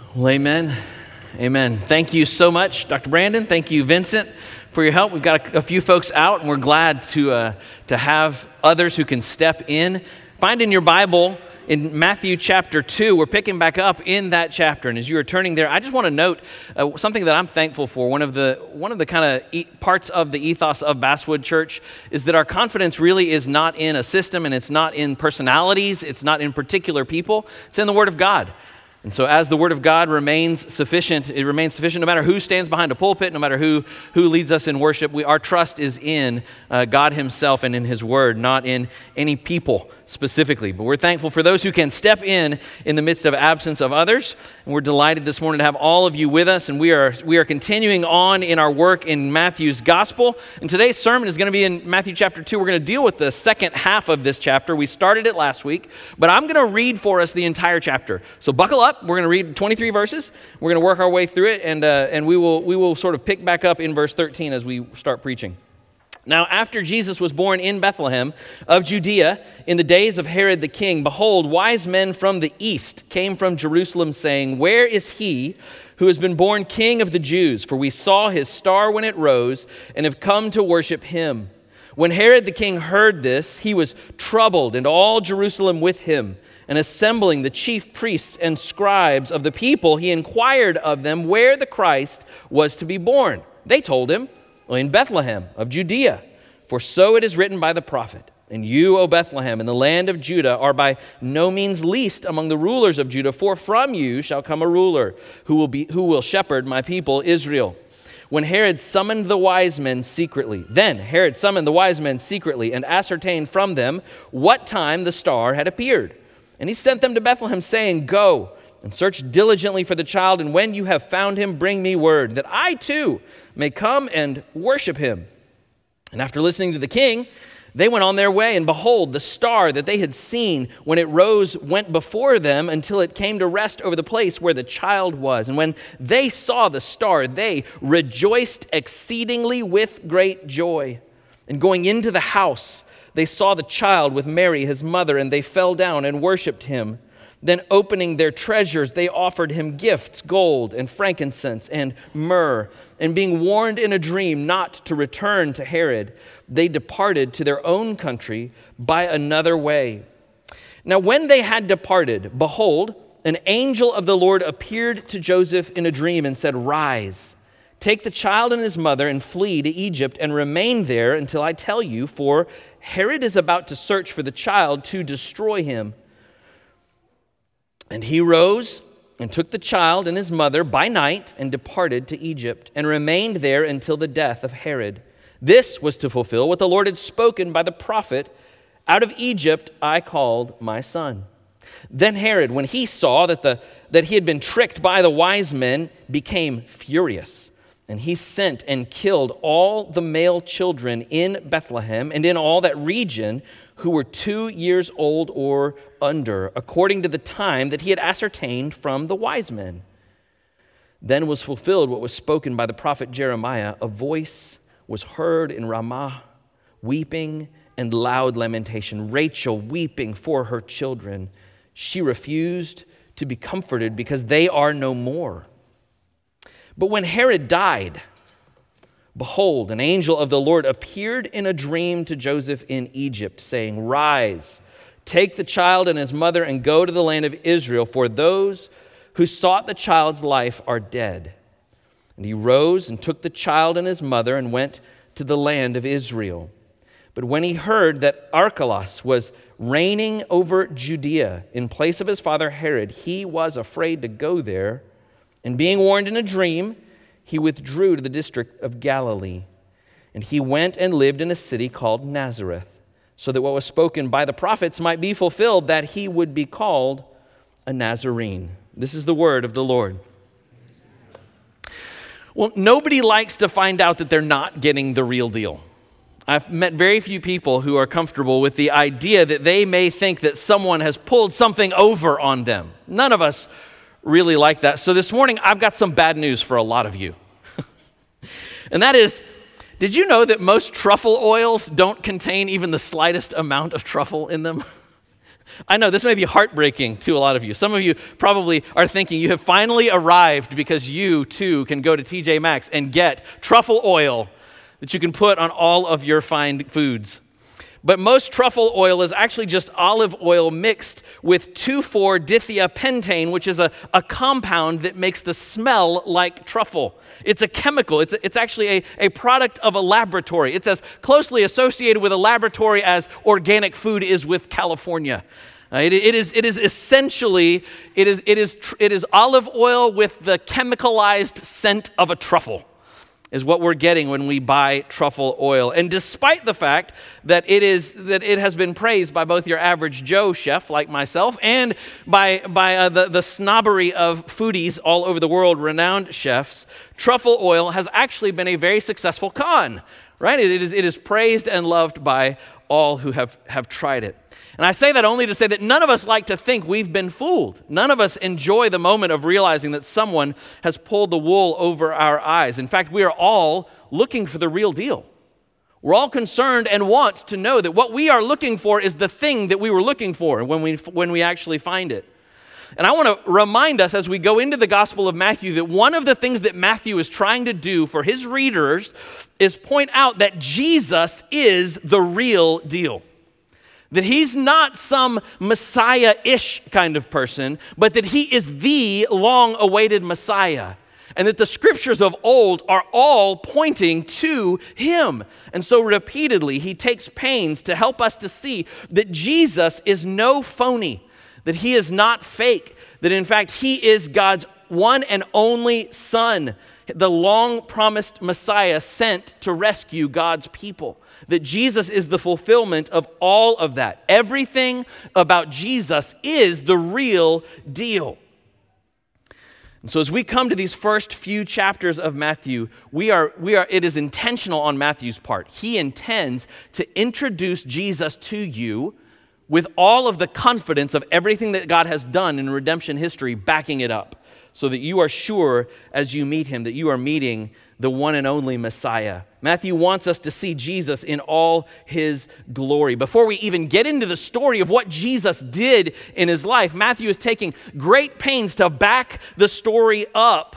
Well, amen. Amen. Thank you so much, Dr. Brandon. Thank you, Vincent, for your help. We've got a few folks out, and we're glad to have others who can step in. Find in your Bible in Matthew chapter 2. We're picking back up in that chapter. And as you are turning there, I just want to note something that I'm thankful for. One of the kind of parts of the ethos of Basswood Church is that our confidence really is not in a system, and it's not in personalities. It's not in particular people. It's in the Word of God. And so as the Word of God remains sufficient, it remains sufficient no matter who stands behind a pulpit, no matter who leads us in worship. Our trust is in God Himself and in His Word, not in any people specifically. But we're thankful for those who can step in the midst of absence of others. And we're delighted this morning to have all of you with us. And we are continuing on in our work in Matthew's Gospel. And today's sermon is going to be in Matthew chapter 2. We're going to deal with the second half of this chapter. We started it last week, but I'm going to read for us the entire chapter. So buckle up. We're going to read 23 verses. We're going to work our way through it, and we will sort of pick back up in verse 13 as we start preaching. Now, after Jesus was born in Bethlehem of Judea in the days of Herod the king, behold, wise men from the east came from Jerusalem, saying, "Where is he who has been born King of the Jews? For we saw his star when it rose and have come to worship him." When Herod the king heard this, he was troubled, and all Jerusalem with him. And assembling the chief priests and scribes of the people, he inquired of them where the Christ was to be born. They told him, "In Bethlehem of Judea, for so it is written by the prophet. And you, O Bethlehem, in the land of Judah, are by no means least among the rulers of Judah, for from you shall come a ruler who will shepherd my people Israel." When Herod summoned the wise men secretly, and ascertained from them what time the star had appeared. And he sent them to Bethlehem, saying, "Go and search diligently for the child, and when you have found him, bring me word, that I too may come and worship him." And after listening to the king, they went on their way, and behold, the star that they had seen when it rose went before them until it came to rest over the place where the child was. And when they saw the star, they rejoiced exceedingly with great joy. And going into the house, they saw the child with Mary, his mother, and they fell down and worshiped him. Then opening their treasures, they offered him gifts, gold and frankincense and myrrh. And being warned in a dream not to return to Herod, they departed to their own country by another way. Now when they had departed, behold, an angel of the Lord appeared to Joseph in a dream and said, "Rise, take the child and his mother and flee to Egypt and remain there until I tell you, for Herod is about to search for the child to destroy him." And he rose and took the child and his mother by night and departed to Egypt and remained there until the death of Herod. This was to fulfill what the Lord had spoken by the prophet, "Out of Egypt I called my son." Then Herod, when he saw that he had been tricked by the wise men, became furious. And he sent and killed all the male children in Bethlehem and in all that region who were 2 years old or under, according to the time that he had ascertained from the wise men. Then was fulfilled what was spoken by the prophet Jeremiah. A voice was heard in Ramah, weeping and loud lamentation, Rachel weeping for her children. She refused to be comforted because they are no more. But when Herod died, behold, an angel of the Lord appeared in a dream to Joseph in Egypt, saying, "Rise, take the child and his mother and go to the land of Israel, for those who sought the child's life are dead." And he rose and took the child and his mother and went to the land of Israel. But when he heard that Archelaus was reigning over Judea in place of his father Herod, he was afraid to go there. And being warned in a dream, he withdrew to the district of Galilee. And he went and lived in a city called Nazareth, so that what was spoken by the prophets might be fulfilled, that he would be called a Nazarene. This is the word of the Lord. Well, nobody likes to find out that they're not getting the real deal. I've met very few people who are comfortable with the idea that they may think that someone has pulled something over on them. None of us really like that. So this morning, I've got some bad news for a lot of you. And that is, did you know that most truffle oils don't contain even the slightest amount of truffle in them? I know this may be heartbreaking to a lot of you. Some of you probably are thinking you have finally arrived because you too can go to TJ Maxx and get truffle oil that you can put on all of your fine foods. But most truffle oil is actually just olive oil mixed with 2,4-dithia-pentane, which is a compound that makes the smell like truffle. It's a chemical. It's actually a product of a laboratory. It's as closely associated with a laboratory as organic food is with California. It is essentially olive oil with the chemicalized scent of a truffle, is what we're getting when we buy truffle oil. And despite the fact that it has been praised by both your average Joe chef like myself and by the snobbery of foodies all over the world, renowned chefs, truffle oil has actually been a very successful con, right? It is praised and loved by all who have tried it. And I say that only to say that none of us like to think we've been fooled. None of us enjoy the moment of realizing that someone has pulled the wool over our eyes. In fact, we are all looking for the real deal. We're all concerned and want to know that what we are looking for is the thing that we were looking for when we actually find it. And I want to remind us as we go into the Gospel of Matthew that one of the things that Matthew is trying to do for his readers is point out that Jesus is the real deal. That he's not some Messiah-ish kind of person, but that he is the long-awaited Messiah. And that the scriptures of old are all pointing to him. And so repeatedly, he takes pains to help us to see that Jesus is no phony, that he is not fake, that in fact, he is God's one and only Son, the long-promised Messiah sent to rescue God's people. That Jesus is the fulfillment of all of that. Everything about Jesus is the real deal. And so as we come to these first few chapters of Matthew, it is intentional on Matthew's part. He intends to introduce Jesus to you with all of the confidence of everything that God has done in redemption history backing it up, so that you are sure as you meet him that you are meeting the one and only Messiah. Matthew wants us to see Jesus in all his glory. Before we even get into the story of what Jesus did in his life, Matthew is taking great pains to back the story up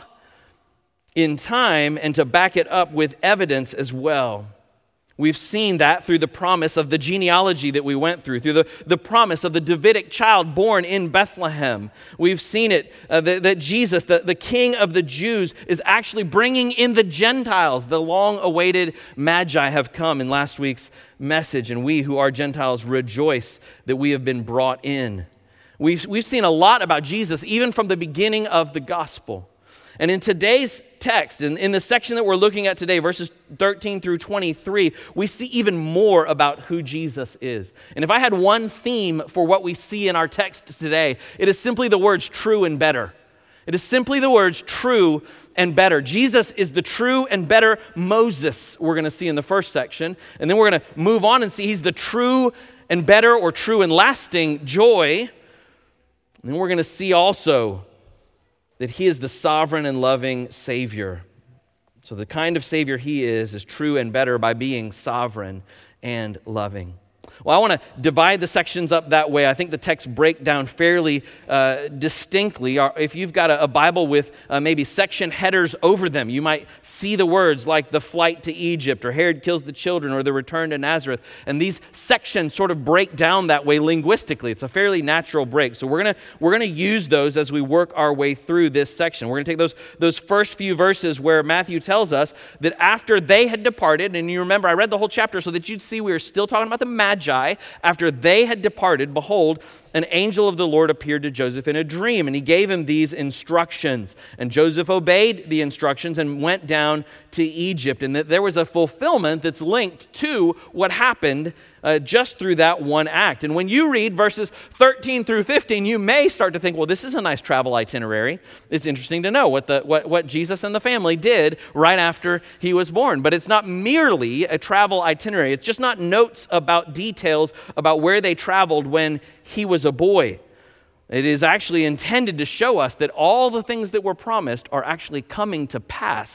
in time and to back it up with evidence as well. We've seen that through the promise of the genealogy that we went through the promise of the Davidic child born in Bethlehem. We've seen it, that Jesus, the King of the Jews, is actually bringing in the Gentiles. The long-awaited Magi have come in last week's message, and we who are Gentiles rejoice that we have been brought in. We've seen a lot about Jesus even from the beginning of the gospel. And in today's text, in the section that we're looking at today, verses 13 through 23, we see even more about who Jesus is. And if I had one theme for what we see in our text today, it is simply the words true and better. It is simply the words true and better. Jesus is the true and better Moses, we're going to see in the first section. And then we're going to move on and see he's the true and better or true and lasting joy. And then we're going to see also that he is the sovereign and loving Savior. So the kind of Savior he is true and better by being sovereign and loving. Well, I want to divide the sections up that way. I think the texts break down fairly distinctly. If you've got a Bible with maybe section headers over them, you might see the words like the flight to Egypt or Herod kills the children or the return to Nazareth. And these sections sort of break down that way linguistically. It's a fairly natural break. So we're gonna use those as we work our way through this section. We're going to take those first few verses where Matthew tells us that after they had departed, and you remember I read the whole chapter so that you'd see we were still talking about the Magi. After they had departed, behold, an angel of the Lord appeared to Joseph in a dream, and he gave him these instructions. And Joseph obeyed the instructions and went down to Egypt. And that there was a fulfillment that's linked to what happened just through that one act. And when you read verses 13 through 15, you may start to think, well, this is a nice travel itinerary. It's interesting to know what Jesus and the family did right after he was born. But it's not merely a travel itinerary. It's just not notes about details about where they traveled when he was a boy. It is actually intended to show us that all the things that were promised are actually coming to pass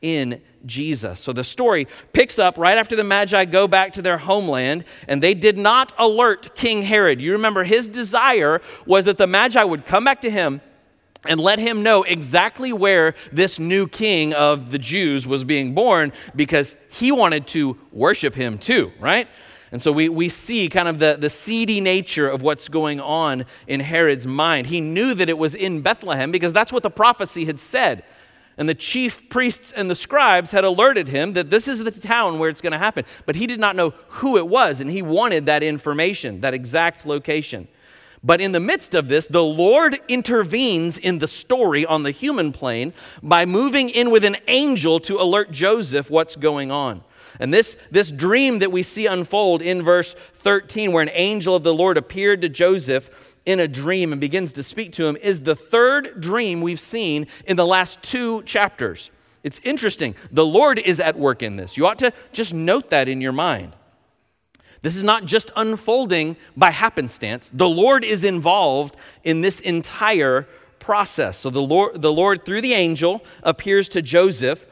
in Jesus. So the story picks up right after the Magi go back to their homeland, and they did not alert King Herod. You remember his desire was that the Magi would come back to him and let him know exactly where this new king of the Jews was being born, because he wanted to worship him too, right? And so we see kind of the seedy nature of what's going on in Herod's mind. He knew that it was in Bethlehem because that's what the prophecy had said. And the chief priests and the scribes had alerted him that this is the town where it's going to happen. But he did not know who it was, and he wanted that information, that exact location. But in the midst of this, the Lord intervenes in the story on the human plane by moving in with an angel to alert Joseph what's going on. And this dream that we see unfold in verse 13, where an angel of the Lord appeared to Joseph in a dream and begins to speak to him, is the third dream we've seen in the last 2 chapters. It's interesting. The Lord is at work in this. You ought to just note that in your mind. This is not just unfolding by happenstance. The Lord is involved in this entire process. So the Lord through the angel appears to Joseph,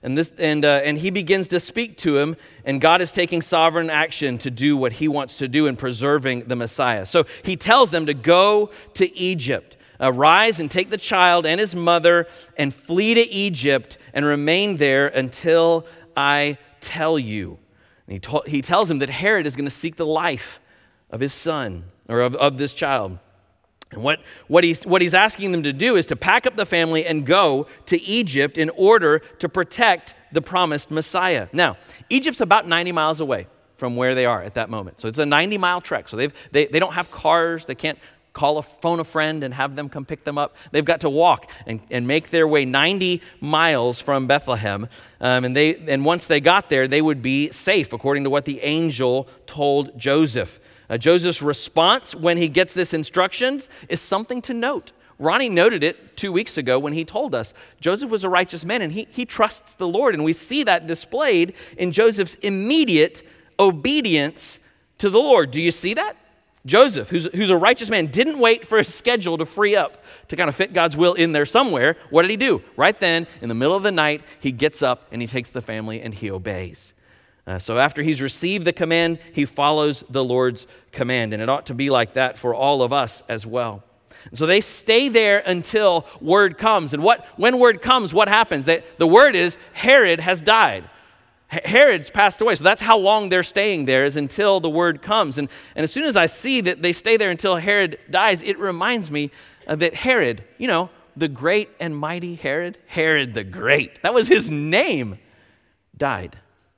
and he begins to speak to him, and God is taking sovereign action to do what he wants to do in preserving the Messiah. So he tells them to go to Egypt. Arise and take the child and his mother and flee to Egypt and remain there until I tell you. And he tells him that Herod is going to seek the life of his son, or of this child. And what he's asking them to do is to pack up the family and go to Egypt in order to protect the promised Messiah. Now, Egypt's about 90 miles away from where they are at that moment. So it's a 90-mile trek. So they don't have cars. They can't phone a friend and have them come pick them up. They've got to walk and make their way 90 miles from Bethlehem. And once they got there, they would be safe, according to what the angel told Joseph. Joseph's response when he gets this instructions is something to note. Ronnie noted it 2 weeks ago when he told us Joseph was a righteous man and he trusts the Lord. And we see that displayed in Joseph's immediate obedience to the Lord. Do you see that? Joseph, who's a righteous man, didn't wait for his schedule to free up to kind of fit God's will in there somewhere. What did he do? Right then, in the middle of the night, he gets up and he takes the family and he obeys. So after he's received the command, he follows the Lord's command. And it ought to be like that for all of us as well. And so they stay there until word comes. And when word comes, what happens? The word is Herod has died. Herod's passed away. So that's how long they're staying there, is until the word comes. And as soon as I see that they stay there until Herod dies, it reminds me that Herod, the great and mighty Herod the Great, that was his name, died.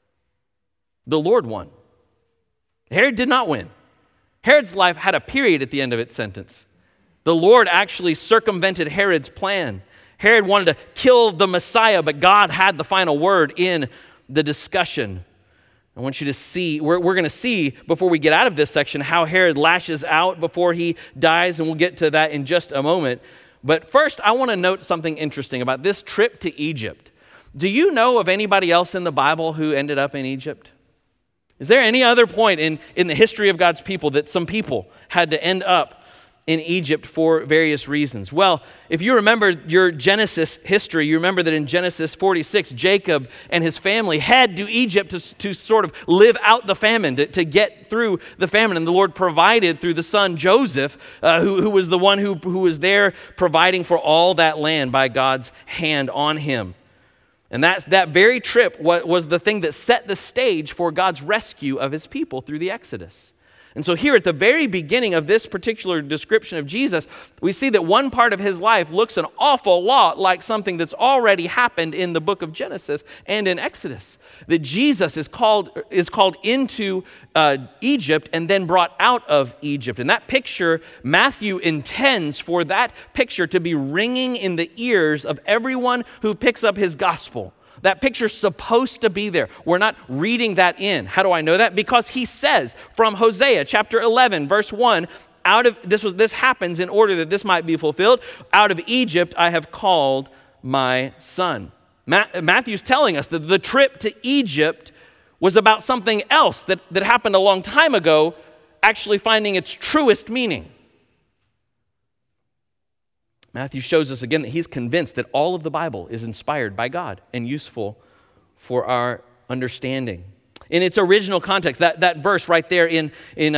The Lord won. Herod did not win. Herod's life had a period at the end of its sentence. The Lord actually circumvented Herod's plan. Herod wanted to kill the Messiah, but God had the final word in the discussion. I want you to see, we're going to see before we get out of this section how Herod lashes out before he dies, and we'll get to that in just a moment. But first, I want to note something interesting about this trip to Egypt. Do you know of anybody else in the Bible who ended up in Egypt? Is there any other point in the history of God's people that some people had to end up in Egypt for various reasons? Well, if you remember your Genesis history, you remember that in Genesis 46, Jacob and his family head to Egypt to sort of live out the famine, to get through the famine. And the Lord provided through the son Joseph, who was the one who was there providing for all that land by God's hand on him. And that very trip was the thing that set the stage for God's rescue of his people through the Exodus. And so here at the very beginning of this particular description of Jesus, we see that one part of his life looks an awful lot like something that's already happened in the book of Genesis and in Exodus. That Jesus is called into Egypt and then brought out of Egypt. And that picture, Matthew intends for that picture to be ringing in the ears of everyone who picks up his gospel. That picture's supposed to be there. We're not reading that in. How do I know that? Because he says from Hosea chapter 11, verse 1, this happens in order that this might be fulfilled. Out of Egypt I have called my son. Matthew's telling us that the trip to Egypt was about something else that happened a long time ago, actually finding its truest meaning. Matthew shows us again that he's convinced that all of the Bible is inspired by God and useful for our understanding. In its original context, that verse right there in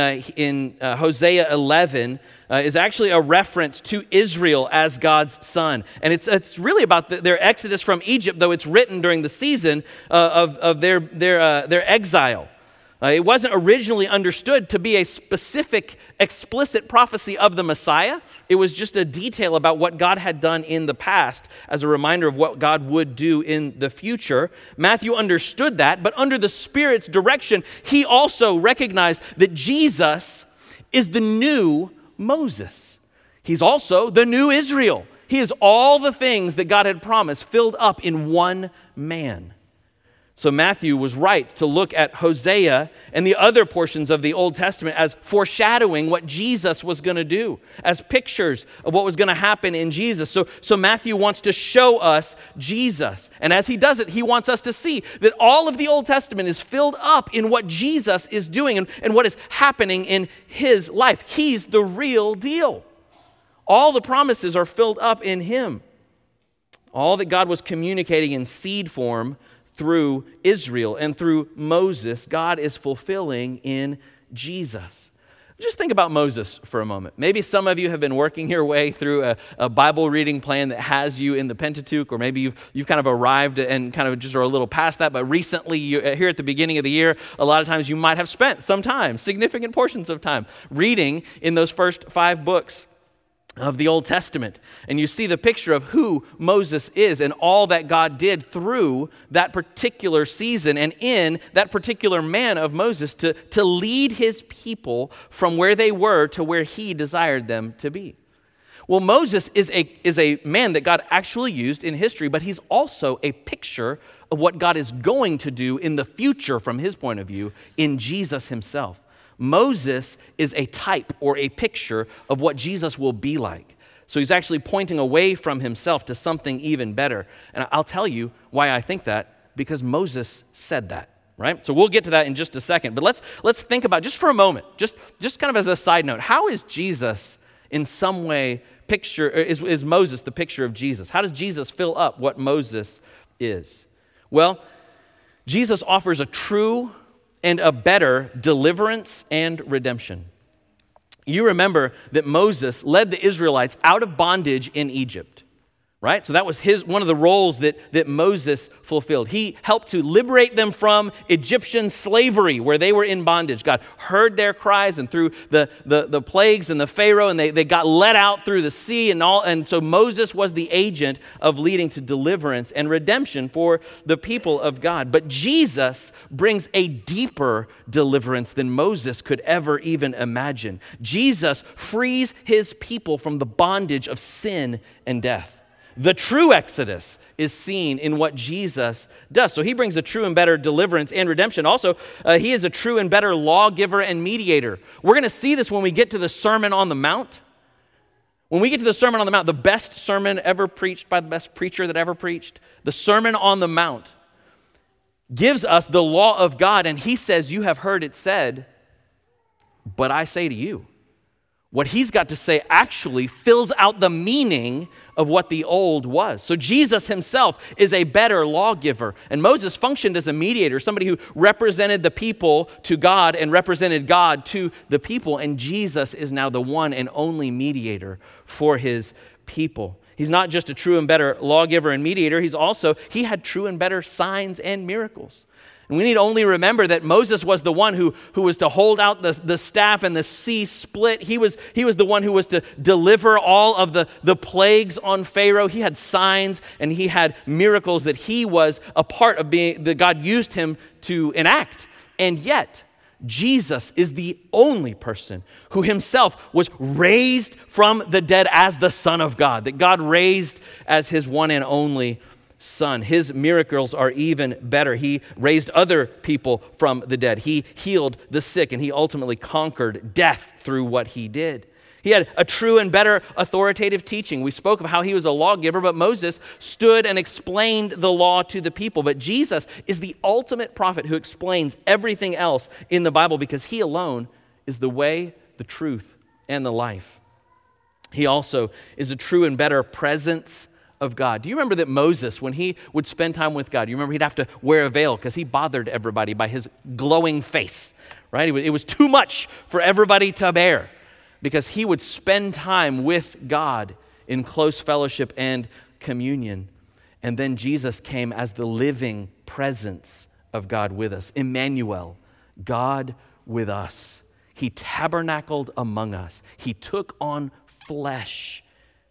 Hosea 11 is actually a reference to Israel as God's son. And it's really about their exodus from Egypt, though it's written during the season of their exile. It wasn't originally understood to be a specific, explicit prophecy of the Messiah. It was just a detail about what God had done in the past as a reminder of what God would do in the future. Matthew understood that, but under the Spirit's direction, he also recognized that Jesus is the new Moses. He's also the new Israel. He is all the things that God had promised filled up in one man. So Matthew was right to look at Hosea and the other portions of the Old Testament as foreshadowing what Jesus was going to do, as pictures of what was going to happen in Jesus. So Matthew wants to show us Jesus. And as he does it, he wants us to see that all of the Old Testament is filled up in what Jesus is doing and what is happening in his life. He's the real deal. All the promises are filled up in him. All that God was communicating in seed form through Israel and through Moses, God is fulfilling in Jesus. Just think about Moses for a moment. Maybe some of you have been working your way through a Bible reading plan that has you in the Pentateuch, or maybe you've kind of arrived and kind of just are a little past that, but recently, here at the beginning of the year, a lot of times you might have spent some time, significant portions of time, reading in those first 5 books of the Old Testament. And you see the picture of who Moses is and all that God did through that particular season and in that particular man of Moses to lead his people from where they were to where he desired them to be. Well, Moses is a man that God actually used in history, but he's also a picture of what God is going to do in the future from his point of view in Jesus himself. Moses is a type or a picture of what Jesus will be like. So he's actually pointing away from himself to something even better. And I'll tell you why I think that, because Moses said that, right? So we'll get to that in just a second. But let's think about, just for a moment, just kind of as a side note, how is Jesus in some way is Moses the picture of Jesus? How does Jesus fill up what Moses is? Well, Jesus offers a true and a better deliverance and redemption. You remember that Moses led the Israelites out of bondage in Egypt, right? So that was one of the roles that Moses fulfilled. He helped to liberate them from Egyptian slavery where they were in bondage. God heard their cries, and through the plagues and the Pharaoh, and they got let out through the sea and all. And so Moses was the agent of leading to deliverance and redemption for the people of God. But Jesus brings a deeper deliverance than Moses could ever even imagine. Jesus frees his people from the bondage of sin and death. The true exodus is seen in what Jesus does. So he brings a true and better deliverance and redemption. Also, he is a true and better lawgiver and mediator. We're going to see this when we get to the Sermon on the Mount. When we get to the Sermon on the Mount, the best sermon ever preached by the best preacher that ever preached, the Sermon on the Mount gives us the law of God, and he says, "You have heard it said, but I say to you." What he's got to say actually fills out the meaning of what the old was. So Jesus himself is a better lawgiver. And Moses functioned as a mediator, somebody who represented the people to God and represented God to the people. And Jesus is now the one and only mediator for his people. He's not just a true and better lawgiver and mediator. He had true and better signs and miracles. And we need only remember that Moses was the one who was to hold out the staff and the sea split. He was the one who was to deliver all of the plagues on Pharaoh. He had signs and he had miracles that he was a part of that God used him to enact. And yet, Jesus is the only person who himself was raised from the dead as the Son of God, that God raised as his one and only Son. His miracles are even better. He raised other people from the dead. He healed the sick, and he ultimately conquered death through what he did. He had a true and better authoritative teaching. We spoke of how he was a lawgiver, but Moses stood and explained the law to the people. But Jesus is the ultimate prophet who explains everything else in the Bible, because he alone is the way, the truth, and the life. He also is a true and better presence of God. Do you remember that Moses, when he would spend time with God, you remember he'd have to wear a veil because he bothered everybody by his glowing face, right? It was too much for everybody to bear because he would spend time with God in close fellowship and communion. And then Jesus came as the living presence of God with us. Emmanuel, God with us. He tabernacled among us. He took on flesh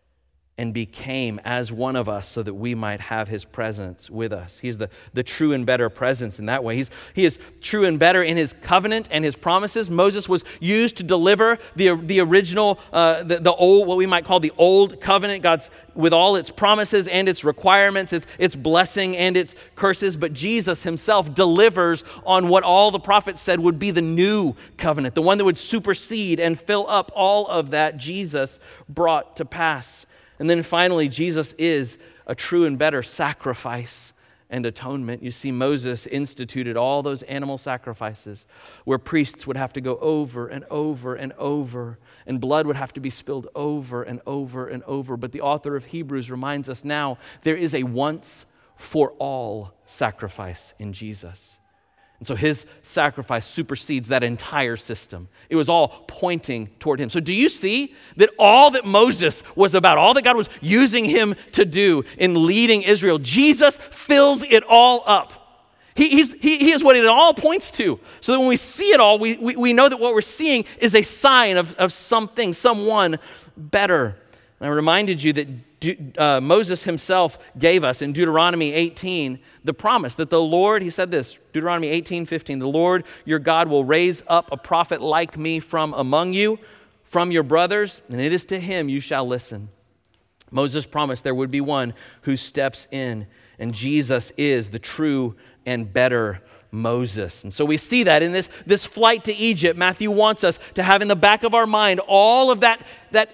and became as one of us so that we might have his presence with us. He's the true and better presence in that way. He is true and better in his covenant and his promises. Moses was used to deliver the original, the old, what we might call the old covenant, God's with all its promises and its requirements, its blessing and its curses. But Jesus himself delivers on what all the prophets said would be the new covenant, the one that would supersede and fill up all of that Jesus brought to pass. And then finally, Jesus is a true and better sacrifice and atonement. You see, Moses instituted all those animal sacrifices where priests would have to go over and over and over, and blood would have to be spilled over and over and over. But the author of Hebrews reminds us now there is a once for all sacrifice in Jesus. And so his sacrifice supersedes that entire system. It was all pointing toward him. So do you see that all that Moses was about, all that God was using him to do in leading Israel, Jesus fills it all up. He is what it all points to. So that when we see it all, we know that what we're seeing is a sign of something, someone better. And I reminded you that Moses himself gave us in Deuteronomy 18 the promise that the Lord, he said this, Deuteronomy 18:15, the Lord your God will raise up a prophet like me from among you, from your brothers, and it is to him you shall listen. Moses promised there would be one who steps in, and Jesus is the true and better Moses. And so we see that in this flight to Egypt. Matthew wants us to have in the back of our mind all of that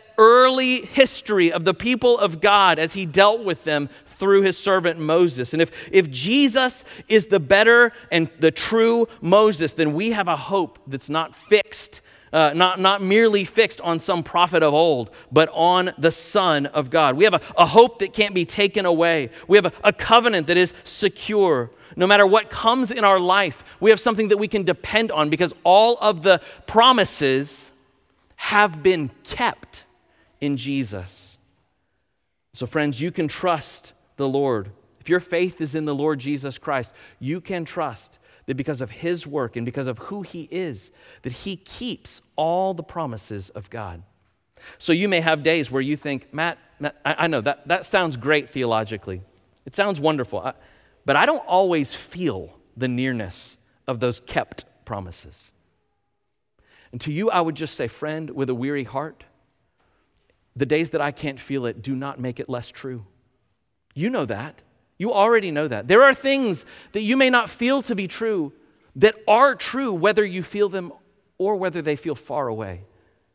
early history of the people of God as he dealt with them through his servant Moses. And if Jesus is the better and the true Moses, then we have a hope that's not fixed, not merely fixed on some prophet of old, but on the Son of God. We have a hope that can't be taken away. We have a covenant that is secure. No matter what comes in our life, we have something that we can depend on because all of the promises have been kept in Jesus. So friends, you can trust the Lord. If your faith is in the Lord Jesus Christ, you can trust that because of his work and because of who he is, that he keeps all the promises of God. So you may have days where you think, Matt, I know that sounds great theologically. It sounds wonderful. But I don't always feel the nearness of those kept promises. And to you, I would just say, friend, with a weary heart, the days that I can't feel it do not make it less true. You know that. You already know that. There are things that you may not feel to be true that are true, whether you feel them or whether they feel far away.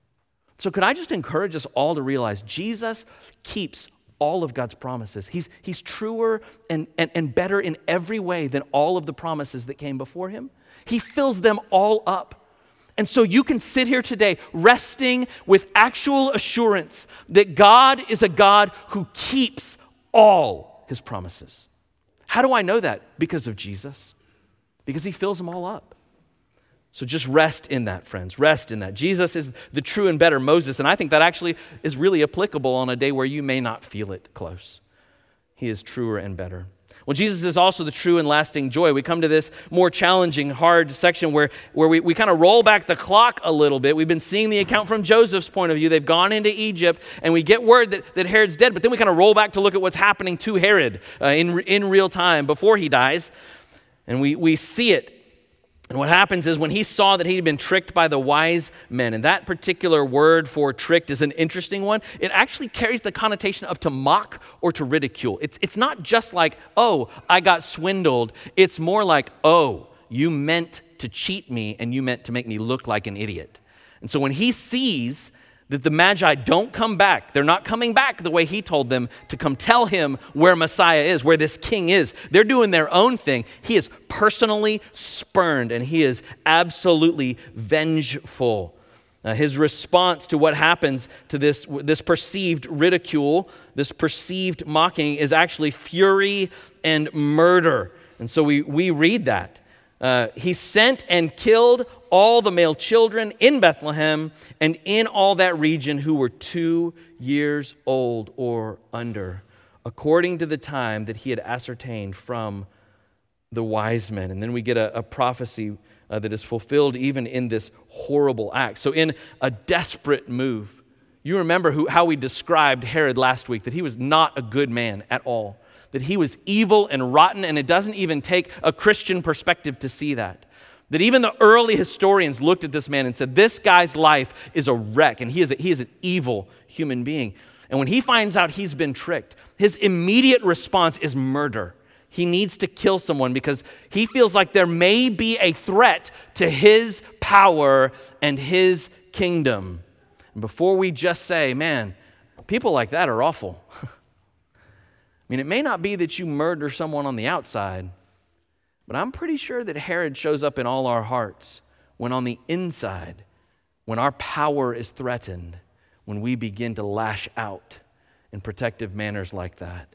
So could I just encourage us all to realize Jesus keeps all of God's promises. He's truer and better in every way than all of the promises that came before him. He fills them all up. And so you can sit here today resting with actual assurance that God is a God who keeps all his promises. How do I know that? Because of Jesus. Because he fills them all up. So just rest in that, friends. Rest in that. Jesus is the true and better Moses, and I think that actually is really applicable on a day where you may not feel it close. He is truer and better. Well, Jesus is also the true and lasting joy. We come to this more challenging, hard section where we kind of roll back the clock a little bit. We've been seeing the account from Joseph's point of view. They've gone into Egypt, and we get word that Herod's dead, but then we kind of roll back to look at what's happening to Herod in real time before he dies, and we see it. And what happens is when he saw that he had been tricked by the wise men, and that particular word for tricked is an interesting one, it actually carries the connotation of to mock or to ridicule. It's not just like, oh, I got swindled. It's more like, oh, you meant to cheat me and you meant to make me look like an idiot. And so when he sees that the Magi don't come back, they're not coming back the way he told them to come tell him where Messiah is, where this king is. They're doing their own thing. He is personally spurned and he is absolutely vengeful. His response to what happens to this perceived ridicule, this perceived mocking, is actually fury and murder. And so we read that. He sent and killed all the male children in Bethlehem and in all that region who were 2 years old or under, according to the time that he had ascertained from the wise men. And then we get a prophecy that is fulfilled even in this horrible act. So in a desperate move, you remember how we described Herod last week, that he was not a good man at all, that he was evil and rotten, and it doesn't even take a Christian perspective to see that. That even the early historians looked at this man and said, this guy's life is a wreck, and he is an evil human being. And when he finds out he's been tricked, his immediate response is murder. He needs to kill someone because he feels like there may be a threat to his power and his kingdom. And before we just say, man, people like that are awful. I mean, it may not be that you murder someone on the outside, but I'm pretty sure that Herod shows up in all our hearts when on the inside, when our power is threatened, when we begin to lash out in protective manners like that.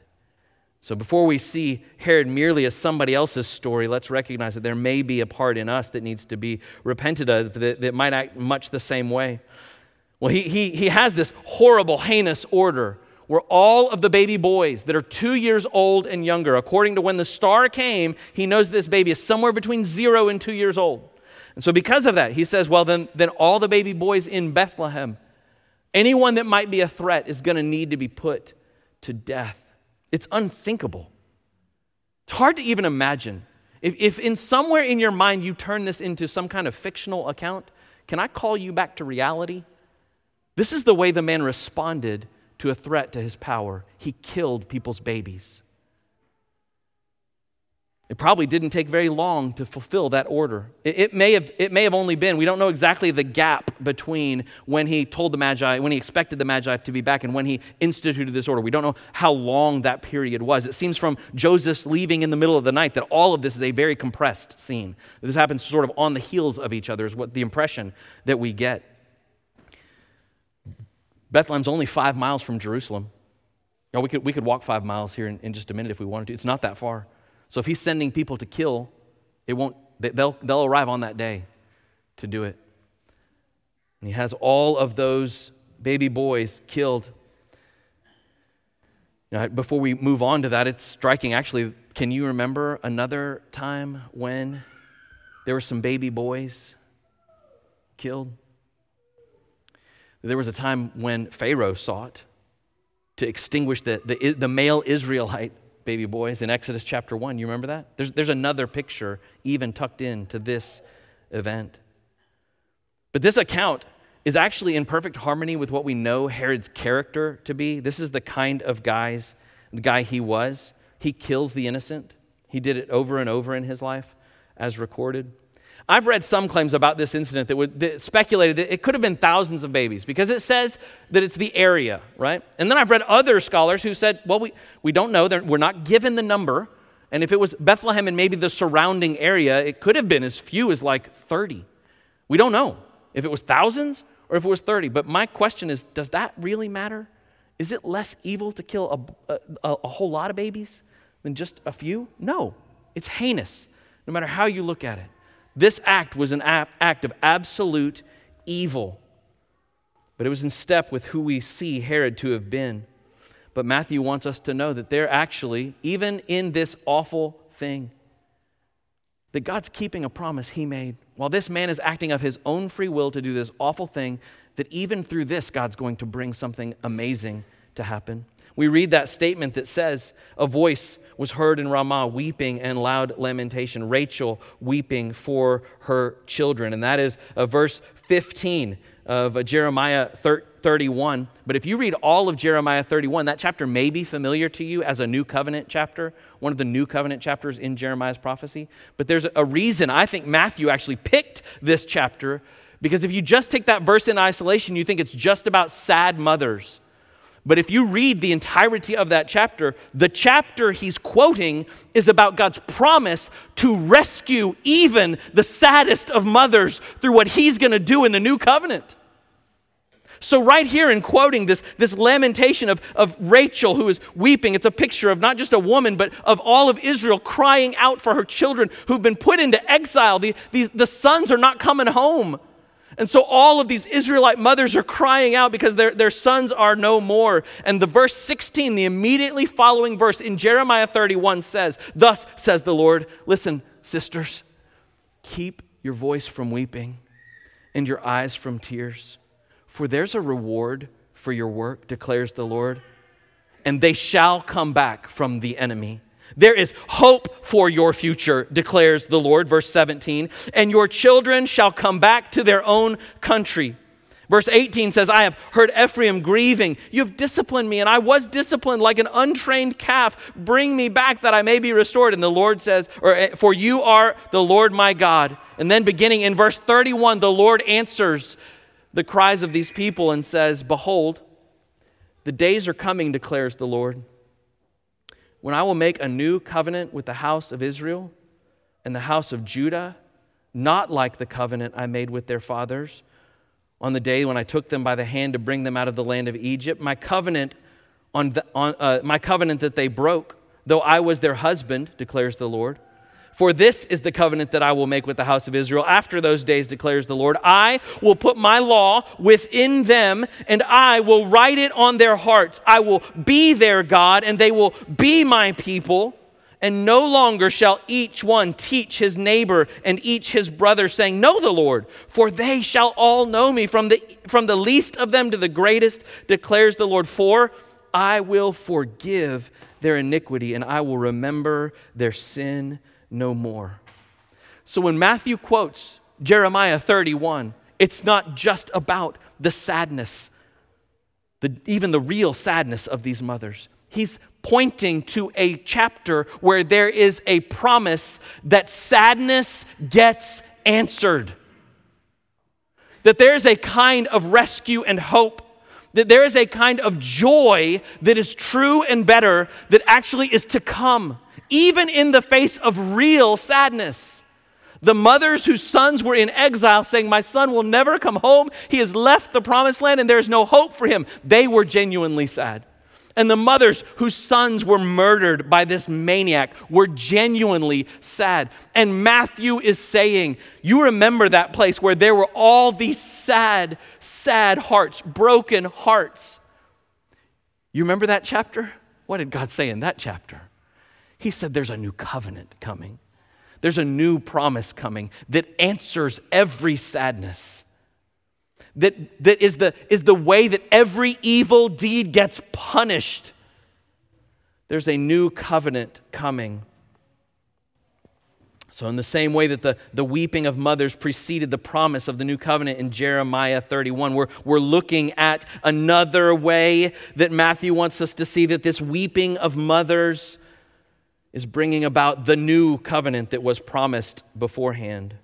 So before we see Herod merely as somebody else's story, let's recognize that there may be a part in us that needs to be repented of that might act much the same way. Well, he has this horrible, heinous order where all of the baby boys that are 2 years old and younger, according to when the star came, he knows this baby is somewhere between 0 and 2 years old. And so because of that, he says, well, then all the baby boys in Bethlehem, anyone that might be a threat is going to need to be put to death. It's unthinkable. It's hard to even imagine. If in somewhere in your mind you turn this into some kind of fictional account, can I call you back to reality? This is the way the man responded to a threat to his power. He killed people's babies. It probably didn't take very long to fulfill that order. It may have only been, we don't know exactly the gap between when he told the Magi, when he expected the Magi to be back and when he instituted this order. We don't know how long that period was. It seems from Joseph's leaving in the middle of the night that all of this is a very compressed scene. This happens sort of on the heels of each other is what the impression that we get. Bethlehem's only 5 miles from Jerusalem. You know, we could walk 5 miles here in just a minute if we wanted to. It's not that far. So if he's sending people to kill, they'll arrive on that day to do it. And he has all of those baby boys killed. You know, before we move on to that, it's striking. Actually, can you remember another time when there were some baby boys killed? There was a time when Pharaoh sought to extinguish the male Israelite baby boys in Exodus chapter 1. You remember that? There's another picture even tucked into this event. But this account is actually in perfect harmony with what we know Herod's character to be. This is the kind of the guy he was. He kills the innocent. He did it over and over in his life, as recorded. I've read some claims about this incident that speculated that it could have been thousands of babies because it says that it's the area, right? And then I've read other scholars who said, well, we don't know. We're not given the number. And if it was Bethlehem and maybe the surrounding area, it could have been as few as like 30. We don't know if it was thousands or if it was 30. But my question is, does that really matter? Is it less evil to kill a whole lot of babies than just a few? No, it's heinous, no matter how you look at it. This act was an act of absolute evil, but it was in step with who we see Herod to have been. But Matthew wants us to know that they're actually, even in this awful thing, that God's keeping a promise he made. While this man is acting of his own free will to do this awful thing, that even through this, God's going to bring something amazing to happen. We read that statement that says, a voice was heard in Ramah, weeping and loud lamentation, Rachel weeping for her children. And that is verse 15 of Jeremiah 31. But if you read all of Jeremiah 31, that chapter may be familiar to you as a New Covenant chapter, one of the New Covenant chapters in Jeremiah's prophecy. But there's a reason I think Matthew actually picked this chapter, because if you just take that verse in isolation, you think it's just about sad mothers. But if you read the entirety of that chapter, the chapter he's quoting is about God's promise to rescue even the saddest of mothers through what he's going to do in the new covenant. So right here in quoting this lamentation of Rachel who is weeping, it's a picture of not just a woman, but of all of Israel crying out for her children who've been put into exile. The sons are not coming home. And so all of these Israelite mothers are crying out because their sons are no more. And the verse 16, the immediately following verse in Jeremiah 31 says, "Thus says the Lord, listen, sisters, keep your voice from weeping and your eyes from tears. For there's a reward for your work, declares the Lord, and they shall come back from the enemy. There is hope for your future, declares the Lord, verse 17, and your children shall come back to their own country." Verse 18 says, "I have heard Ephraim grieving. You have disciplined me, and I was disciplined like an untrained calf. Bring me back that I may be restored." And the Lord says, "For you are the Lord my God." And then beginning in verse 31, the Lord answers the cries of these people and says, "Behold, the days are coming, declares the Lord, when I will make a new covenant with the house of Israel and the house of Judah, not like the covenant I made with their fathers on the day when I took them by the hand to bring them out of the land of Egypt. My covenant my covenant that they broke, though I was their husband, declares the Lord. For this is the covenant that I will make with the house of Israel after those days, declares the Lord. I will put my law within them, and I will write it on their hearts. I will be their God, and they will be my people. And no longer shall each one teach his neighbor and each his brother, saying, know the Lord, for they shall all know me, from the least of them to the greatest, declares the Lord. For I will forgive their iniquity, and I will remember their sin no more. So when Matthew quotes Jeremiah 31, it's not just about the sadness, even the real sadness of these mothers. He's pointing to a chapter where there is a promise that sadness gets answered. That there's a kind of rescue and hope. That there is a kind of joy that is true and better that actually is to come, even in the face of real sadness. The mothers whose sons were in exile saying, my son will never come home. He has left the promised land and there's no hope for him. They were genuinely sad. And the mothers whose sons were murdered by this maniac were genuinely sad. And Matthew is saying, you remember that place where there were all these sad, sad hearts, broken hearts. You remember that chapter? What did God say in that chapter? He said there's a new covenant coming. There's a new promise coming that answers every sadness. That is the way that every evil deed gets punished. There's a new covenant coming. So in the same way that the weeping of mothers preceded the promise of the new covenant in Jeremiah 31, we're looking at another way that Matthew wants us to see that this weeping of mothers is bringing about the new covenant that was promised beforehand.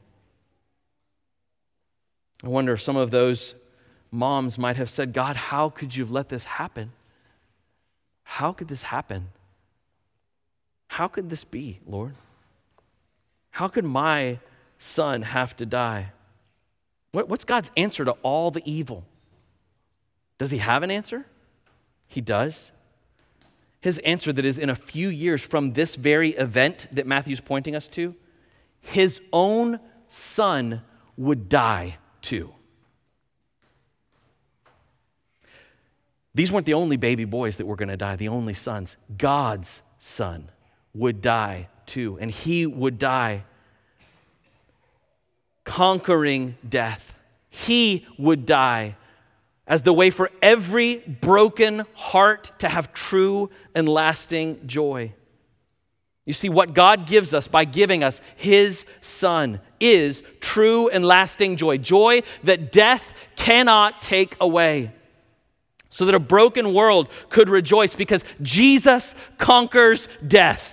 I wonder if some of those moms might have said, God, how could you have let this happen? How could this happen? How could this be, Lord? How could my son have to die? What's God's answer to all the evil? Does he have an answer? He does. His answer that is in a few years from this very event that Matthew's pointing us to, his own son would die too. These weren't the only baby boys that were going to die, the only sons. God's son would die too, and he would die conquering death. He would die as the way for every broken heart to have true and lasting joy. You see, what God gives us by giving us his son is true and lasting joy. Joy that death cannot take away. So that a broken world could rejoice because Jesus conquers death.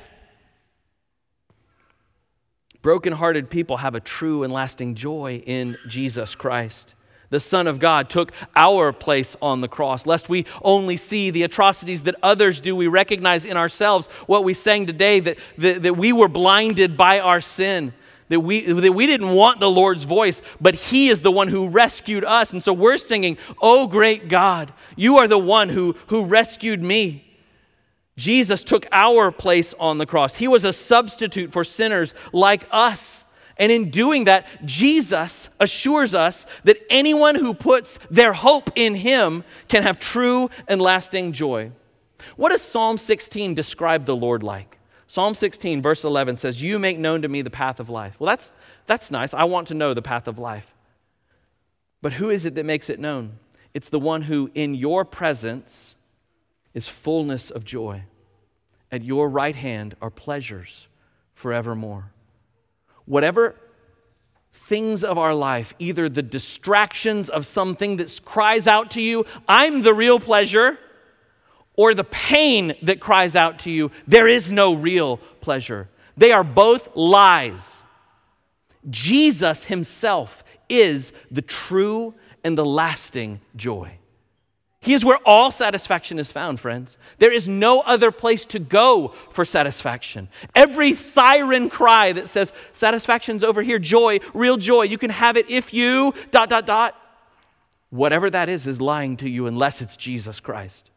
Broken-hearted people have a true and lasting joy in Jesus Christ. The Son of God took our place on the cross. Lest we only see the atrocities that others do, we recognize in ourselves what we sang today, that we were blinded by our sin, that we didn't want the Lord's voice, but he is the one who rescued us. And so we're singing, "Oh great God, you are the one who rescued me." Jesus took our place on the cross. He was a substitute for sinners like us. And in doing that, Jesus assures us that anyone who puts their hope in him can have true and lasting joy. What does Psalm 16 describe the Lord like? Psalm 16, verse 11 says, "You make known to me the path of life." Well, that's nice. I want to know the path of life. But who is it that makes it known? It's the one who in your presence is fullness of joy. At your right hand are pleasures forevermore. Whatever things of our life, either the distractions of something that cries out to you, "I'm the real pleasure," or the pain that cries out to you, "There is no real pleasure." They are both lies. Jesus himself is the true and the lasting joy. He is where all satisfaction is found, friends. There is no other place to go for satisfaction. Every siren cry that says, "Satisfaction's over here, joy, real joy, you can have it if you, ... whatever that is lying to you unless it's Jesus Christ.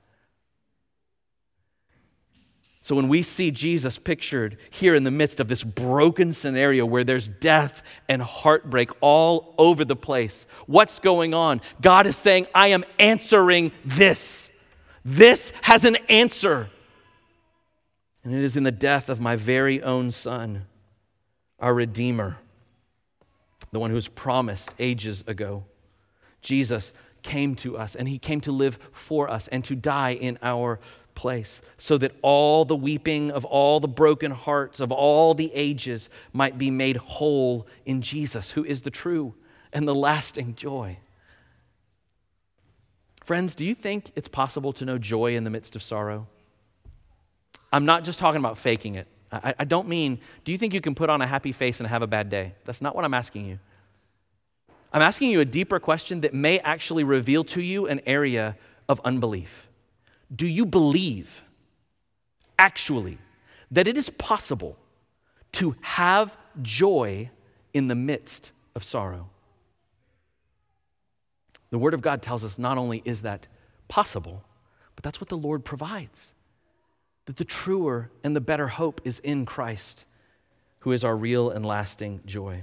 So when we see Jesus pictured here in the midst of this broken scenario where there's death and heartbreak all over the place, what's going on? God is saying, "I am answering this. This has an answer. And it is in the death of my very own Son, our Redeemer, the one who was promised ages ago." Jesus came to us, and he came to live for us and to die in our place so that all the weeping of all the broken hearts of all the ages might be made whole in Jesus, who is the true and the lasting joy. Friends, do you think it's possible to know joy in the midst of sorrow? I'm not just talking about faking it. I don't mean, do you think you can put on a happy face and have a bad day? That's not what I'm asking you. I'm asking you a deeper question that may actually reveal to you an area of unbelief. Do you believe, actually, that it is possible to have joy in the midst of sorrow? The Word of God tells us not only is that possible, but that's what the Lord provides. That the truer and the better hope is in Christ, who is our real and lasting joy.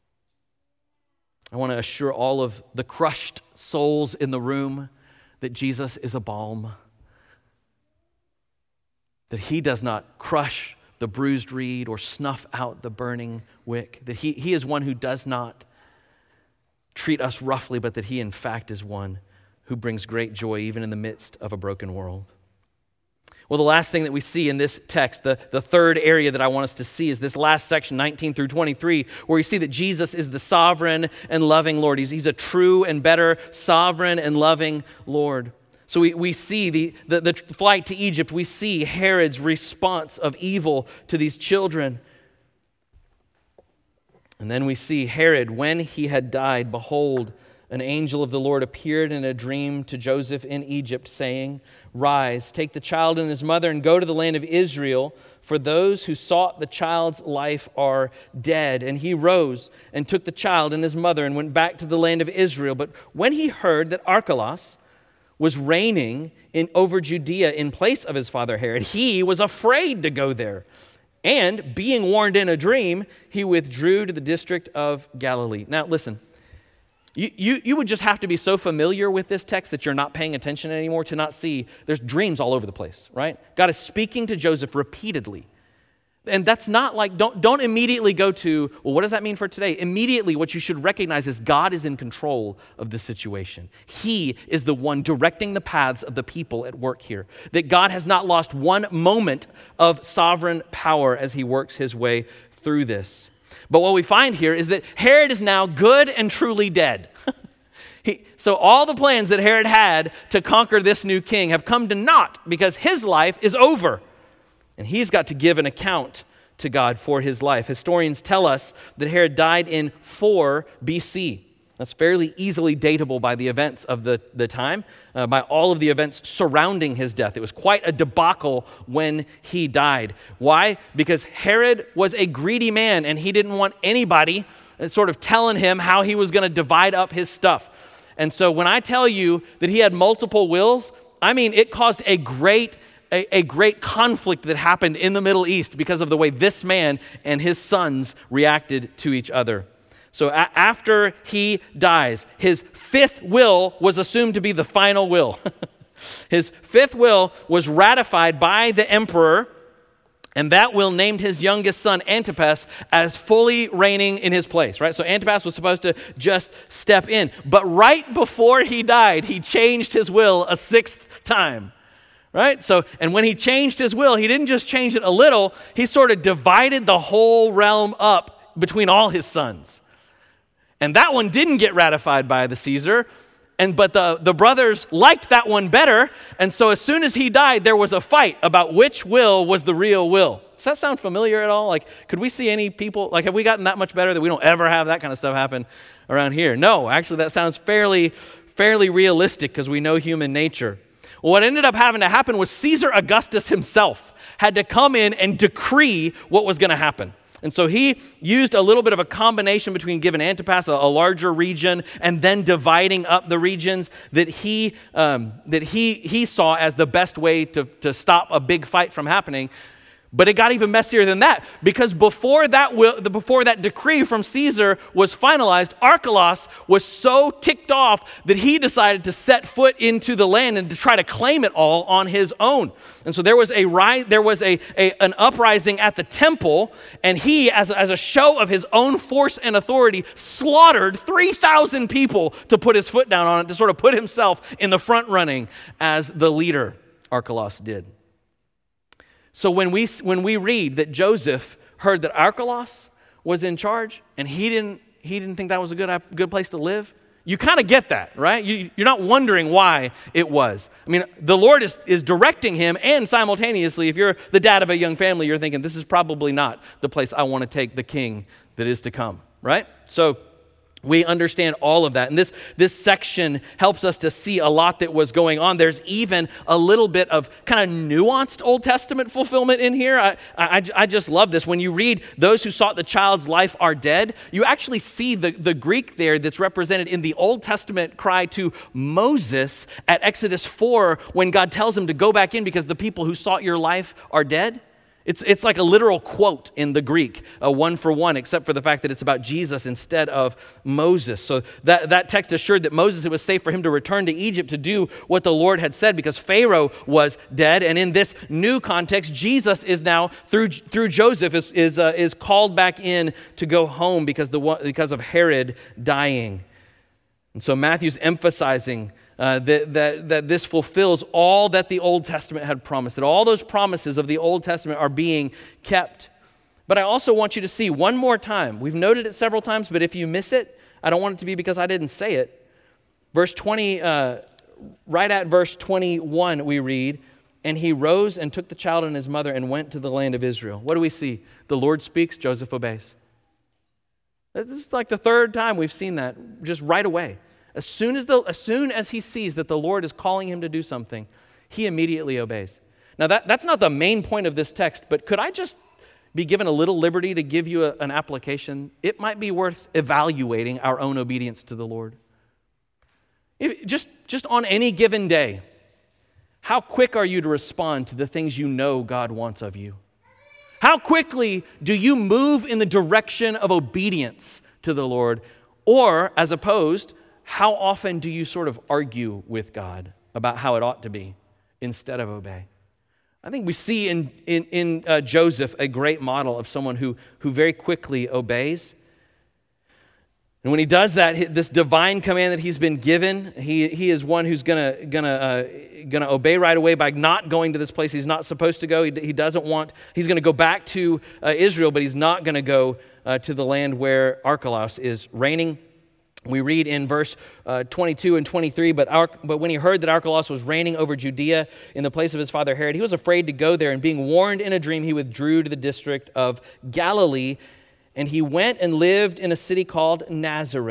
I want to assure all of the crushed souls in the room that Jesus is a balm. That he does not crush the bruised reed or snuff out the burning wick. That he is one who does not treat us roughly, but that he in fact is one who brings great joy even in the midst of a broken world. Well, the last thing that we see in this text, the third area that I want us to see is this last section, 19 through 23, where we see that Jesus is the sovereign and loving Lord. He's a true and better sovereign and loving Lord. So we see the flight to Egypt. We see Herod's response of evil to these children. And then we see Herod, when he had died, behold, an angel of the Lord appeared in a dream to Joseph in Egypt, saying, "Rise, take the child and his mother and go to the land of Israel, for those who sought the child's life are dead." And he rose and took the child and his mother and went back to the land of Israel. But when he heard that Archelaus was reigning over Judea in place of his father Herod, he was afraid to go there. And being warned in a dream, he withdrew to the district of Galilee. Now listen. You would just have to be so familiar with this text that you're not paying attention anymore to not see there's dreams all over the place, right? God is speaking to Joseph repeatedly. And that's not like, don't immediately go to, well, what does that mean for today? Immediately, what you should recognize is God is in control of the situation. He is the one directing the paths of the people at work here. That God has not lost one moment of sovereign power as he works his way through this. But what we find here is that Herod is now good and truly dead. So all the plans that Herod had to conquer this new king have come to naught because his life is over. And he's got to give an account to God for his life. Historians tell us that Herod died in 4 BC, That's fairly easily dateable by the events of the time, by all of the events surrounding his death. It was quite a debacle when he died. Why? Because Herod was a greedy man, and he didn't want anybody sort of telling him how he was going to divide up his stuff. And so when I tell you that he had multiple wills, I mean it caused a great conflict that happened in the Middle East because of the way this man and his sons reacted to each other. So after he dies, his fifth will was assumed to be the final will. His fifth will was ratified by the emperor, and that will named his youngest son Antipas as fully reigning in his place, right? So Antipas was supposed to just step in. But right before he died, he changed his will a sixth time, right? So, and when he changed his will, he didn't just change it a little, he sort of divided the whole realm up between all his sons. And that one didn't get ratified by the Caesar, but the brothers liked that one better, and so as soon as he died, there was a fight about which will was the real will. Does that sound familiar at all? Like, could we see any people, like, have we gotten that much better that we don't ever have that kind of stuff happen around here? No, actually, that sounds fairly realistic because we know human nature. Well, what ended up having to happen was Caesar Augustus himself had to come in and decree what was going to happen. And so he used a little bit of a combination between giving Antipas a larger region and then dividing up the regions that he saw as the best way to stop a big fight from happening. But it got even messier than that, because before that decree from Caesar was finalized, Archelaus was so ticked off that he decided to set foot into the land and to try to claim it all on his own. And so there was an uprising at the temple, and he, as a show of his own force and authority, slaughtered 3,000 people to put his foot down on it, to sort of put himself in the front running as the leader. Archelaus did. So when we read that Joseph heard that Archelaus was in charge and he didn't think that was a good place to live, you kind of get that, right? You're not wondering why it was. I mean, the Lord is directing him, and simultaneously, if you're the dad of a young family, you're thinking, this is probably not the place I want to take the king that is to come, right? So we understand all of that. And this section helps us to see a lot that was going on. There's even a little bit of kind of nuanced Old Testament fulfillment in here. I just love this. When you read those who sought the child's life are dead, you actually see the Greek there that's represented in the Old Testament cry to Moses at Exodus 4 when God tells him to go back in because the people who sought your life are dead. It's like a literal quote in the Greek, a one for one, except for the fact that it's about Jesus instead of Moses. So that text assured that Moses, it was safe for him to return to Egypt to do what the Lord had said because Pharaoh was dead. And in this new context, Jesus is now, through Joseph, is called back in to go home because of Herod dying. And so Matthew's emphasizing that this fulfills all that the Old Testament had promised, that all those promises of the Old Testament are being kept. But I also want you to see one more time. We've noted it several times, but if you miss it, I don't want it to be because I didn't say it. Verse 20, right at verse 21, we read, "And he rose and took the child and his mother and went to the land of Israel." What do we see? The Lord speaks, Joseph obeys. This is like the third time we've seen that just right away. As soon as he sees that the Lord is calling him to do something, he immediately obeys. Now, that's not the main point of this text, but could I just be given a little liberty to give you an application? It might be worth evaluating our own obedience to the Lord. Just on any given day, how quick are you to respond to the things you know God wants of you? How quickly do you move in the direction of obedience to the Lord? Or, as opposed, how often do you sort of argue with God about how it ought to be instead of obey? I think we see in Joseph a great model of someone who very quickly obeys. And when he does that, this divine command that he's been given, he is one who's gonna obey right away by not going to this place he's not supposed to go. He doesn't want. He's going to go back to Israel, but he's not going to go to the land where Archelaus is reigning. We read in verse 22 and 23, but when he heard that Archelaus was reigning over Judea in the place of his father Herod, he was afraid to go there, and being warned in a dream, he withdrew to the district of Galilee, and he went and lived in a city called Nazareth,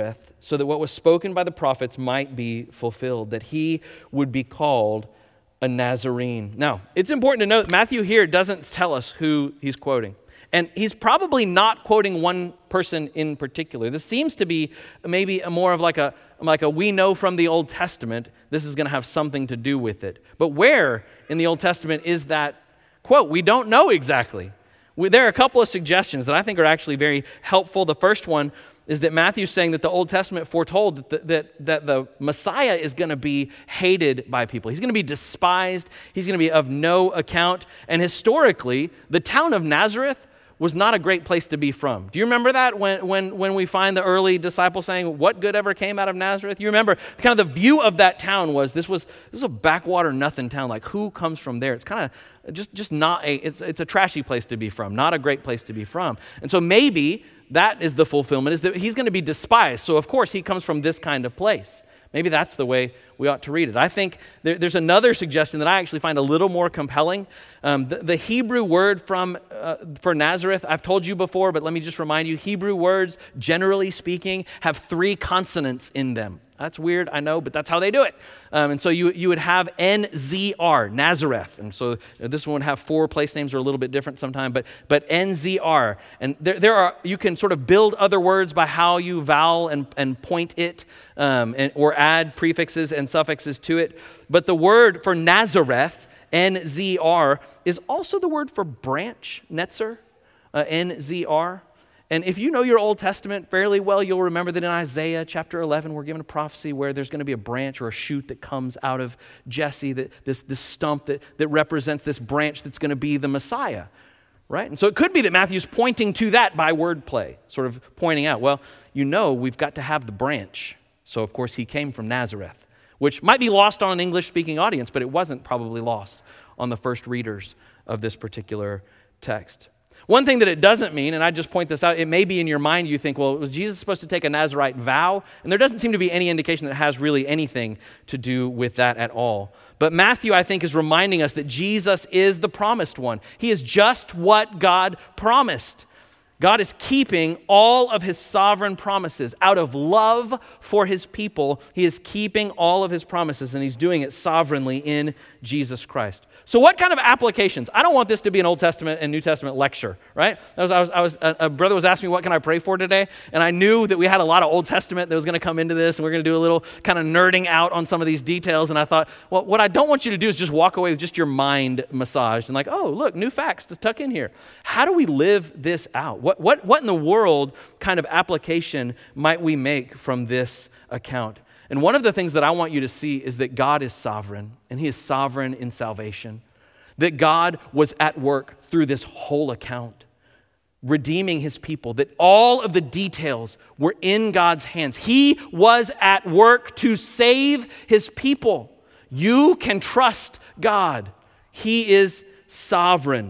so that what was spoken by the prophets might be fulfilled, that he would be called a Nazarene. Now, it's important to note Matthew here doesn't tell us who he's quoting. And he's probably not quoting one person in particular. This seems to be maybe more of like a we know from the Old Testament, this is going to have something to do with it. But where in the Old Testament is that quote? We don't know exactly. There are a couple of suggestions that I think are actually very helpful. The first one is that Matthew's saying that the Old Testament foretold that the Messiah is going to be hated by people. He's going to be despised. He's going to be of no account. And historically, the town of Nazareth was not a great place to be from. Do you remember that when we find the early disciples saying, what good ever came out of Nazareth? You remember kind of the view of that town was this was a backwater nothing town. Like who comes from there? It's kind of just not it's a trashy place to be from, not a great place to be from. And so maybe that is the fulfillment, is that he's going to be despised. So of course he comes from this kind of place. Maybe that's the way we ought to read it. I think there's another suggestion that I actually find a little more compelling. The Hebrew word for Nazareth, I've told you before, but let me just remind you, Hebrew words, generally speaking, have 3 consonants in them. That's weird, I know, but that's how they do it. And so you would have NZR, Nazareth. And so this one would have 4 place names are a little bit different sometimes, but NZR. And there are, you can sort of build other words by how you vowel and point it, or add prefixes and suffixes to it. But the word for Nazareth, NZR, is also the word for branch, Netzer, NZR. And if you know your Old Testament fairly well, you'll remember that in Isaiah chapter 11, we're given a prophecy where there's going to be a branch or a shoot that comes out of Jesse, this stump that represents this branch that's going to be the Messiah, right? And so it could be that Matthew's pointing to that by wordplay, sort of pointing out, well, we've got to have the branch. So, of course, he came from Nazareth, which might be lost on an English-speaking audience, but it wasn't probably lost on the first readers of this particular text. One thing that it doesn't mean, and I just point this out, it may be in your mind you think, well, was Jesus supposed to take a Nazirite vow? And there doesn't seem to be any indication that it has really anything to do with that at all. But Matthew, I think, is reminding us that Jesus is the promised one. He is just what God promised. God is keeping all of his sovereign promises. Out of love for his people, he is keeping all of his promises, and he's doing it sovereignly in Jesus Christ. So what kind of applications? I don't want this to be an Old Testament and New Testament lecture, right? A brother was asking me, what can I pray for today? And I knew that we had a lot of Old Testament that was going to come into this, and we're going to do a little kind of nerding out on some of these details. And I thought, well, what I don't want you to do is just walk away with just your mind massaged and like, oh, look, new facts to tuck in here. How do we live this out? What in the world kind of application might we make from this account? And one of the things that I want you to see is that God is sovereign, and he is sovereign in salvation. That God was at work through this whole account, redeeming his people, that all of the details were in God's hands. He was at work to save his people. You can trust God. He is sovereign.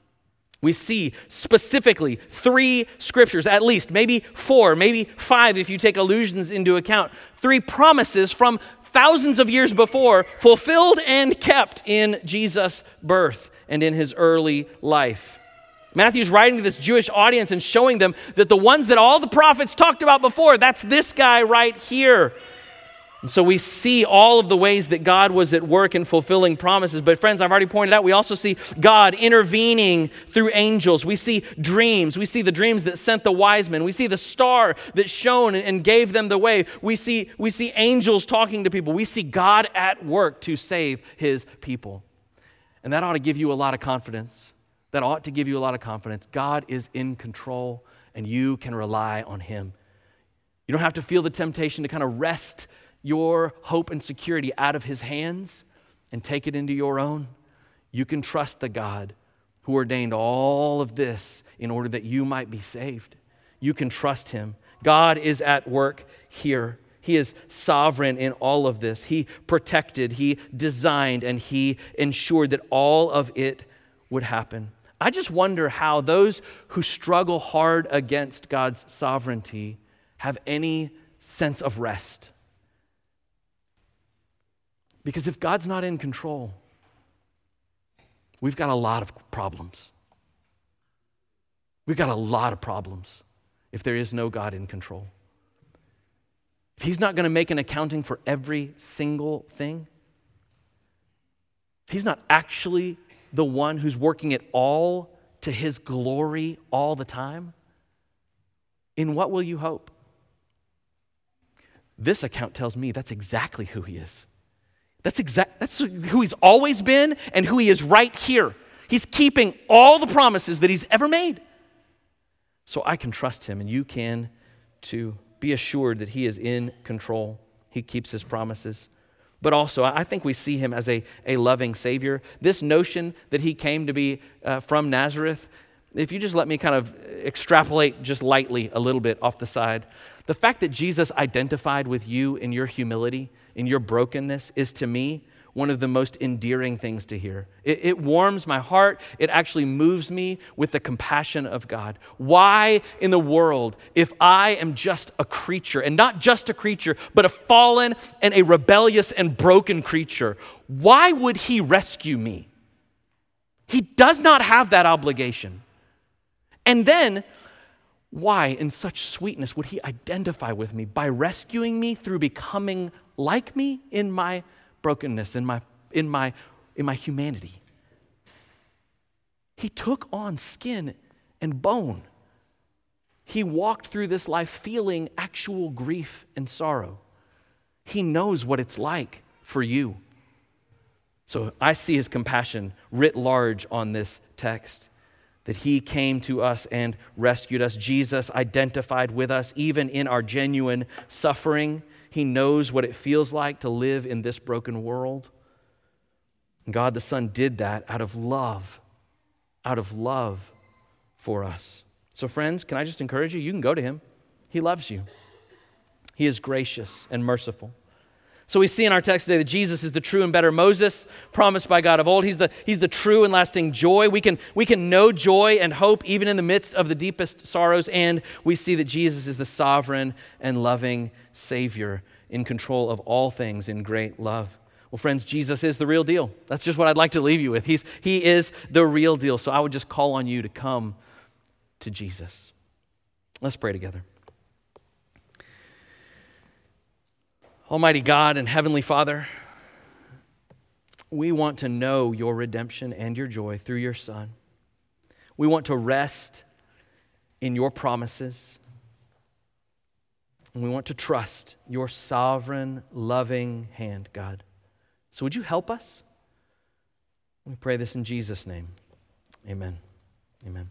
We see specifically 3 scriptures, at least, maybe 4, maybe 5 if you take allusions into account. 3 promises from thousands of years before, fulfilled and kept in Jesus' birth and in his early life. Matthew's writing to this Jewish audience and showing them that the ones that all the prophets talked about before, that's this guy right here. And so we see all of the ways that God was at work in fulfilling promises. But friends, I've already pointed out, we also see God intervening through angels. We see dreams. We see the dreams that sent the wise men. We see the star that shone and gave them the way. We see angels talking to people. We see God at work to save his people. And that ought to give you a lot of confidence. That ought to give you a lot of confidence. God is in control, and you can rely on him. You don't have to feel the temptation to kind of wrest your hope and security out of his hands and take it into your own. You can trust the God who ordained all of this in order that you might be saved. You can trust him. God is at work here. He is sovereign in all of this. He protected, he designed, and he ensured that all of it would happen. I just wonder how those who struggle hard against God's sovereignty have any sense of rest. Because if God's not in control, we've got a lot of problems. We've got a lot of problems if there is no God in control. if he's not going to make an accounting for every single thing, if he's not actually the one who's working it all to his glory all the time, in what will you hope? This account tells me that's exactly who he is. That's who he's always been and who he is right here. He's keeping all the promises that he's ever made. So I can trust him, and you can too. Be assured that he is in control. He keeps his promises. But also, I think we see him as a loving Savior. This notion that he came to be from Nazareth, if you just let me kind of extrapolate just lightly a little bit off the side, the fact that Jesus identified with you in your humility, in your brokenness, is to me one of the most endearing things to hear. It warms my heart. It actually moves me with the compassion of God. Why in the world, if I am just a creature, and not just a creature, but a fallen and a rebellious and broken creature, why would he rescue me? He does not have that obligation. And then, why in such sweetness would he identify with me by rescuing me through becoming like me in my brokenness, in my humanity? He took on skin and bone. He walked through this life feeling actual grief and sorrow. He knows what it's like for you. So I see his compassion writ large on this text, that he came to us and rescued us. Jesus identified with us even in our genuine suffering. He knows what it feels like to live in this broken world. And God the Son did that out of love for us. So friends, can I just encourage you? You can go to him. He loves you. He is gracious and merciful. So we see in our text today that Jesus is the true and better Moses promised by God of old. He's the true and lasting joy. We can know joy and hope even in the midst of the deepest sorrows, and we see that Jesus is the sovereign and loving Savior in control of all things in great love. Well, friends, Jesus is the real deal. That's just what I'd like to leave you with. He is the real deal. So I would just call on you to come to Jesus. Let's pray together. Almighty God and Heavenly Father, we want to know your redemption and your joy through your Son. We want to rest in your promises. And we want to trust your sovereign, loving hand, God. So would you help us? We pray this in Jesus' name. Amen. Amen.